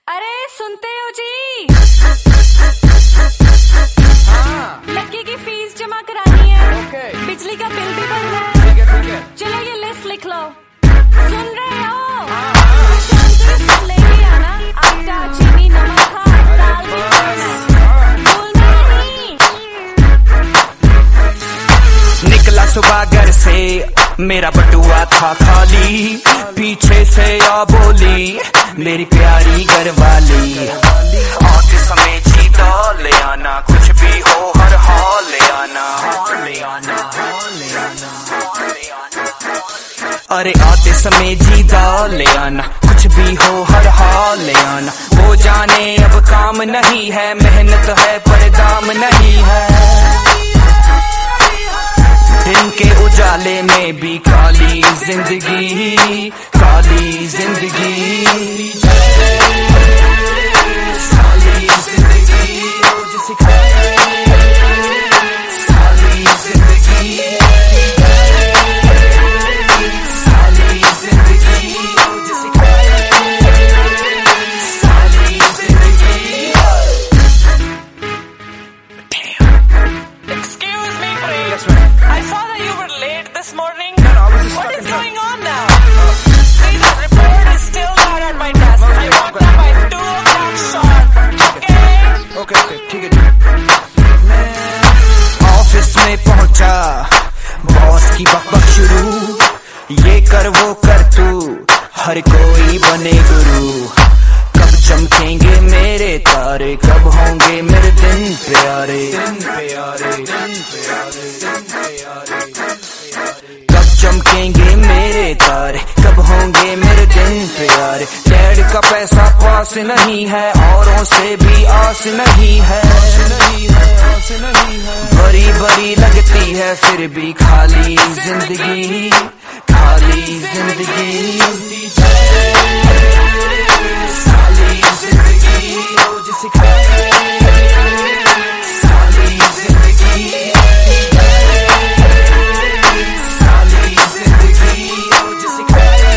अरे सुनते हो जी? हाँ। लक्की की फीस जमा करानी है। ओके। बिजली का बिल भी भरना है। ठीक है। चलो ये लिस्ट लिख लो। सुन रहे हो? शांति से लेके आना, आटा चीनी नमक दाल भी भूलना नहीं। निकला सुबह घर से मेरा बटुआ था खाली, पीछे से आ बोली मेरी प्यारी घरवाली, आते समय जीता ले आना, कुछ भी हो हर हाल ले आना, ले आना, ले आना, ले आना। अरे आते समय जीता ले आना, कुछ भी हो हर हाल ले आना। वो जाने अब काम नहीं है, मेहनत है पर दाम नहीं है। दिन के उजाले में भी काली जिंदगी, काली जिंदगी, साली जिंदगी रोज सिखाए, साली जिंदगी, साली जिंदगी रोज सिखाए, साली जिंदगी। Excuse me, Prem. Yes, ma'am. I saw that you were late this morning. No, I was just What stuck is in traffic. going on now? See, the report is still not at my desk. No, I it's want okay. that by 2 o'clock sharp. Okay? Okay ठीक है। मैं office में पहुंचा, boss की बकबक शुरू, ये कर वो कर तू, हर कोई बने गुरु। कब चमकेंगे मेरे तारे, कब होंगे मेरे दिन प्यारे, दिन प्यारे, दिन प्यारे, दिन प्यारे, दिन प्यारे। कब चमकेंगे मेरे तारे, कब होंगे मेरे दिन प्यारे। डैड का पैसा पास नहीं है, औरों से भी आस नहीं है, आस नहीं है। बड़ी बड़ी लगती है फिर भी खाली जिंदगी, खाली जिंदगी, साली जिंदगी रोज सिखाए, साली जिंदगी, साली जिंदगी रोज सिखाए,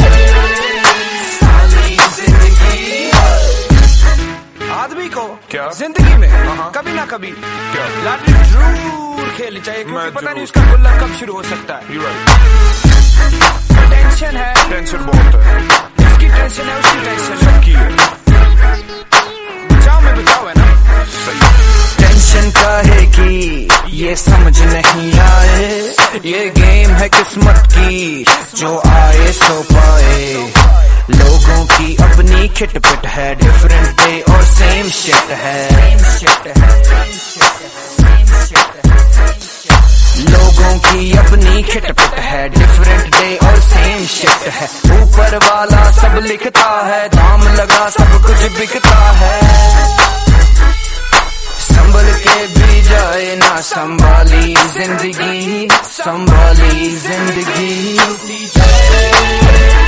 साली जिंदगी। आदमी को क्या? जिंदगी में हाँ। कभी ना कभी क्या? लॉटरी जरूर खेलनी चाहिए, क्योंकि मैं पता नहीं जरूर। उसका गुल्लक कब शुरू हो सकता है। You're right. टेंशन है, टेंशन बहुत है, इसकी टेंशन है, उसकी टेंशन है, सबकी है। बचाव में बचाव है ना। टेंशन काहे की ये समझ नहीं आए, ये गेम है किस्मत की, जो आए सो पाए। लोगों की अपनी खिटपिट है, डिफरेंट डे और सेम शिट है, लोगों की अपनी खिटपिट है, डिफरेंट डे और सेम शिट है। ऊपर वाला सब लिखता है, दाम लगा सब कुछ बिकता है। संभल के भी जाए ना संभाली जिंदगी, संभाली जिंदगी।